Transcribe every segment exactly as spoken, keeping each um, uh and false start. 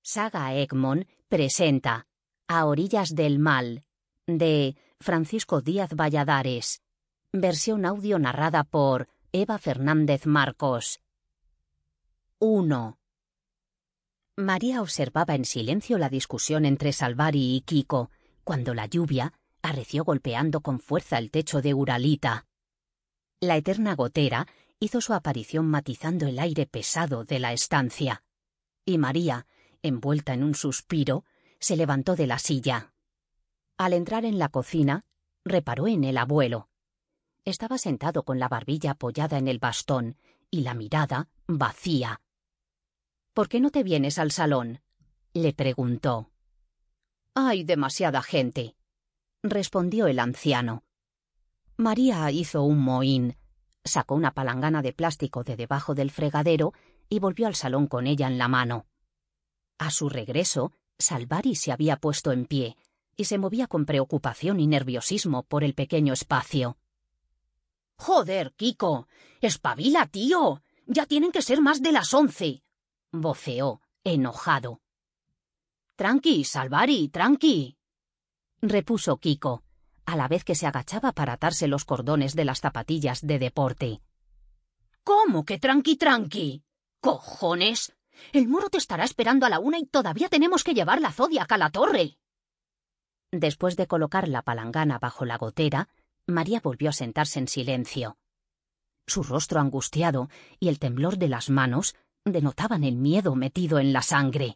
Saga Egmont presenta A orillas del mal, de Francisco Díaz Valladares. Versión audio narrada por Eva Fernández Marcos. uno. María observaba en silencio la discusión entre Salvari y Kiko, cuando la lluvia arreció golpeando con fuerza el techo de Uralita. La eterna gotera hizo su aparición matizando el aire pesado de la estancia. Y María, envuelta en un suspiro, se levantó de la silla. Al entrar en la cocina, reparó en el abuelo. Estaba sentado con la barbilla apoyada en el bastón y la mirada vacía. «¿Por qué no te vienes al salón?», le preguntó. «Hay demasiada gente», respondió el anciano. María hizo un mohín, sacó una palangana de plástico de debajo del fregadero y volvió al salón con ella en la mano. A su regreso, Salvari se había puesto en pie y se movía con preocupación y nerviosismo por el pequeño espacio. «¡Joder, Kiko! ¡Espabila, tío! ¡Ya tienen que ser más de las once!», voceó, enojado. «Tranqui, Salvari, tranqui», repuso Kiko, a la vez que se agachaba para atarse los cordones de las zapatillas de deporte. «¿Cómo que tranqui, tranqui? ¡Cojones! El moro te estará esperando a la una y todavía tenemos que llevar la Zodiac a la torre». Después de colocar la palangana bajo la gotera, María volvió a sentarse en silencio. Su rostro angustiado y el temblor de las manos denotaban el miedo metido en la sangre.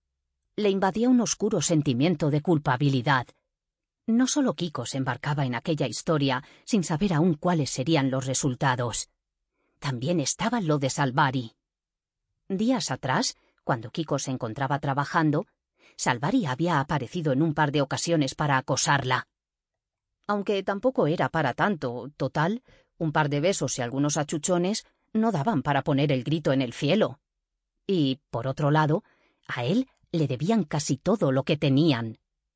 Le invadía un oscuro sentimiento de culpabilidad. No solo Kiko se embarcaba en aquella historia sin saber aún cuáles serían los resultados. También estaba lo de Salvari. Días atrás, cuando Kiko se encontraba trabajando, Salvari había aparecido en un par de ocasiones para acosarla. Aunque tampoco era para tanto, total, un par de besos y algunos achuchones no daban para poner el grito en el cielo. Y, por otro lado, a él le debían casi todo lo que tenían.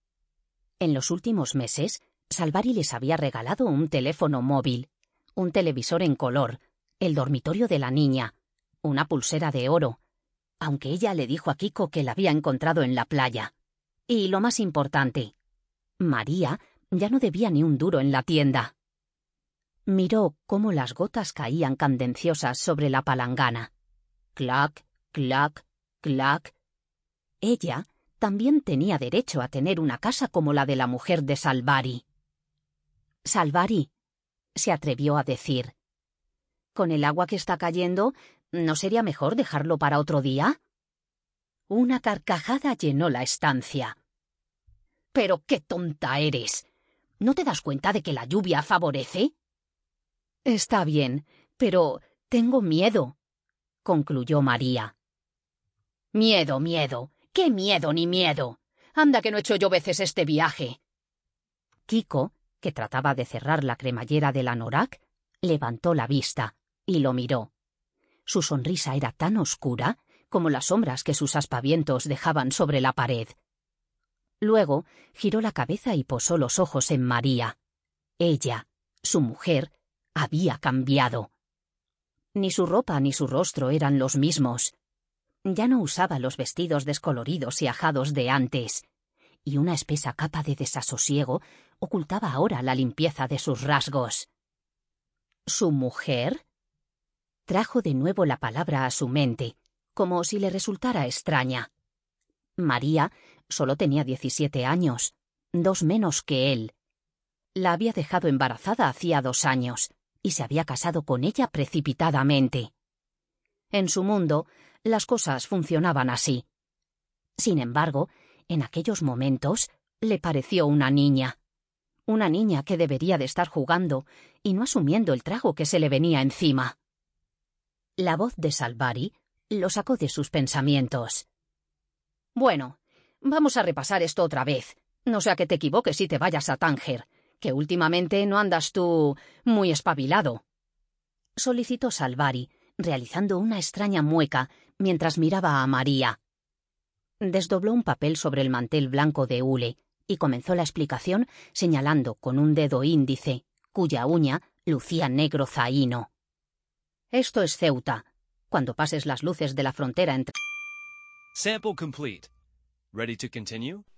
En los últimos meses, Salvari les había regalado un teléfono móvil, un televisor en color, el dormitorio de la niña, una pulsera de oro, aunque ella le dijo a Kiko que la había encontrado en la playa. Y lo más importante, María ya no debía ni un duro en la tienda. Miró cómo las gotas caían candenciosas sobre la palangana. Clac, clac, clac. Ella también tenía derecho a tener una casa como la de la mujer de Salvari. «Salvari», se atrevió a decir, «con el agua que está cayendo, ¿no sería mejor dejarlo para otro día?». Una carcajada llenó la estancia. «¡Pero qué tonta eres! ¿No te das cuenta de que la lluvia favorece?». «Está bien, pero tengo miedo», concluyó María. «Miedo, miedo. ¿Qué miedo ni miedo? Anda que no he hecho yo veces este viaje». Kiko, que trataba de cerrar la cremallera del anorak, levantó la vista y lo miró. Su sonrisa era tan oscura como las sombras que sus aspavientos dejaban sobre la pared. Luego giró la cabeza y posó los ojos en María. Ella, su mujer, había cambiado. Ni su ropa ni su rostro eran los mismos. Ya no usaba los vestidos descoloridos y ajados de antes, y una espesa capa de desasosiego ocultaba ahora la limpieza de sus rasgos. ¿Su mujer? Trajo de nuevo la palabra a su mente, como si le resultara extraña. María solo tenía diecisiete años, dos menos que él. La había dejado embarazada hacía dos años, y se había casado con ella precipitadamente. En su mundo, las cosas funcionaban así. Sin embargo, en aquellos momentos, le pareció una niña. Una niña que debería de estar jugando y no asumiendo el trago que se le venía encima. La voz de Salvari lo sacó de sus pensamientos. «Bueno, vamos a repasar esto otra vez. No sea que te equivoques y te vayas a Tánger, que últimamente no andas tú muy espabilado», solicitó Salvari, realizando una extraña mueca mientras miraba a María. Desdobló un papel sobre el mantel blanco de hule y comenzó la explicación señalando con un dedo índice, cuya uña lucía negro zahíno. «Esto es Ceuta. Cuando pases las luces de la frontera entre...» Sample complete. Ready to continue?